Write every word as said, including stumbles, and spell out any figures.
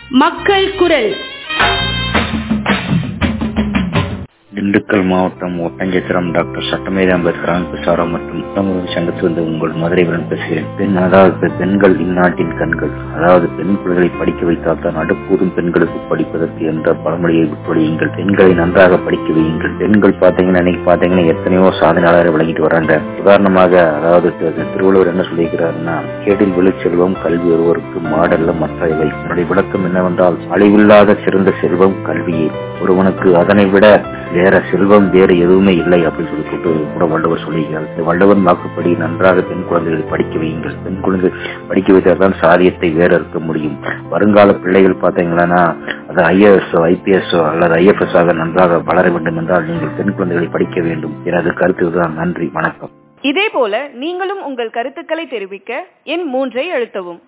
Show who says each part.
Speaker 1: மக்கள் குரல்.
Speaker 2: திண்டுக்கல் மாவட்டம் ஒட்டஞ்சத்திரம் டாக்டர் சட்டமேதை அம்பேத்கர் அமைப்பு சாரா மற்றும் தமிழக சங்கத்திலிருந்து உங்கள் மதுரையுடன் பேசுகிறேன். பெண் அதாவது பெண்கள் இந்நாட்டின் கண்கள். அதாவது பெண் பிள்ளைகளை படிக்க வைத்தால் தான் அடுப்பூதும் பெண்களுக்கு படிப்பதற்கு என்ற பழமொழியை விட்டுவடியுங்கள். பெண்களை நன்றாக படிக்க வையுங்கள். பெண்கள் பாத்தீங்கன்னா இன்னைக்கு பாத்தீங்கன்னா எத்தனையோ சாதனையாளரை விளங்கிட்டு வராங்க. உதாரணமாக அதாவது திருவள்ளுவர் என்ன சொல்லியிருக்கிறாருன்னா, கேடில் விழுச்செல்வம் கல்வி ஒருவருக்கு மாடல்ல மற்றவை. என்னுடைய விளக்கம் என்னவென்றால், அழிவில்லாத சிறந்த செல்வம் கல்வியே. ஒருவனுக்கு அதனை விட வேற செல்வம் வேறு எதுவுமே இல்லை அப்படின்னு சொல்லி போட்டு கூட வள்ளுவர் சொல்லுகிறார். இந்த வள்ளுவர் வாக்குப்படி நன்றாக பெண் குழந்தைகளை படிக்க வையுங்கள். பெண் குழந்தை படிக்க வைத்தால்தான் சாதியத்தை வேற இருக்க முடியும். வருங்கால பிள்ளைகள் பார்த்தீங்கன்னா அது ஐஏஎஸ் ஐபிஎஸ் அல்லது ஐஎஃப்எஸ் ஆக நன்றாக வளர வேண்டும் என்றால் நீங்கள் பெண் குழந்தைகளை படிக்க வேண்டும். எனது கருத்து தான். நன்றி, வணக்கம்.
Speaker 1: இதே போல நீங்களும் உங்கள் கருத்துக்களை தெரிவிக்க எண் மூன்றை அழுத்தவும்.